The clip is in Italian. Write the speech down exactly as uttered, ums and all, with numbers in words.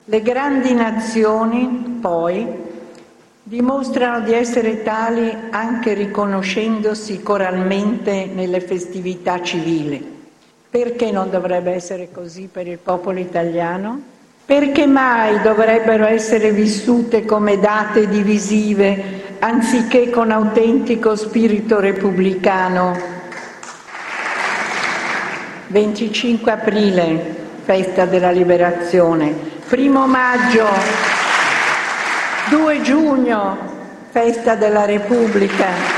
Le grandi nazioni, poi, dimostrano di essere tali anche riconoscendosi coralmente nelle festività civili. Perché non dovrebbe essere così per il popolo italiano? Perché mai dovrebbero essere vissute come date divisive anziché con autentico spirito repubblicano? venticinque aprile, festa della liberazione, primo maggio, due giugno, festa della Repubblica.